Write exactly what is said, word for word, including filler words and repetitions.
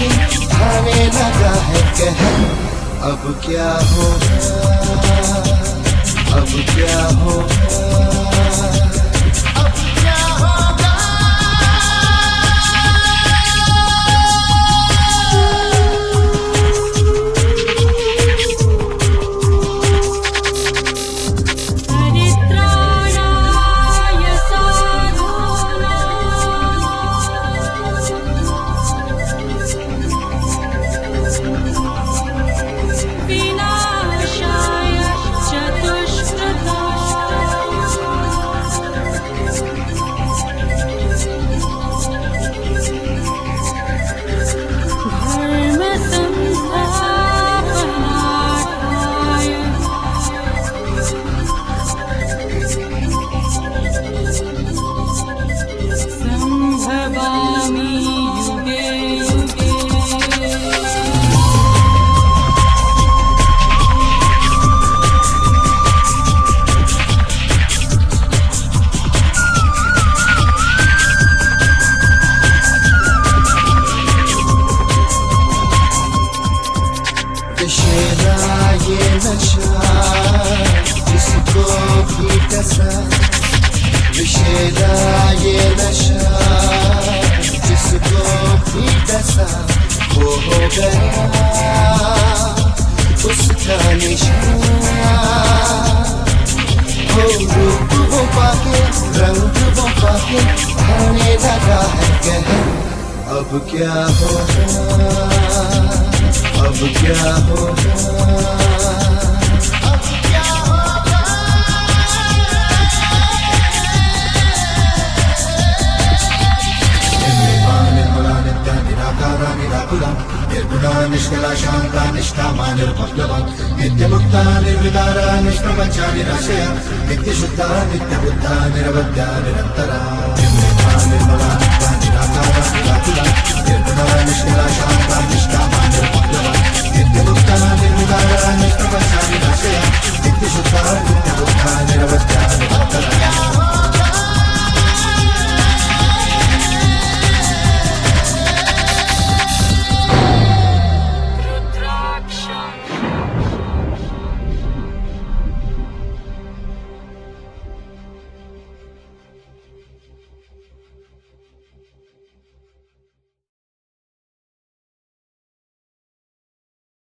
पाके खाने लगा है कहर। अब क्या होगा, अब क्या होगा, अब क्या होगा। ये नशा जिसको भी डसा, विषेदा ये नशा जिसको भी डसा, वो हो गया उसका निशाना। हो रूप वो पाके रंग वो पाके खाने लगा है कहर। अब क्या होगा, अब क्या होगा, अब क्या होगा। निर्मला नित्य निराकार निराकुला निर्गुणा निष्कला शांता निष्कामा निर्भक्तवा नित्यमुक्ता निर्विकारा निष्प्रपंचा निराशया नित्यशुद्धा नित्यबुद्धा निरवध्या निरन्तरा। निर्मला नित्य निराकार निराकुला निर्गुणा निष्कला शांता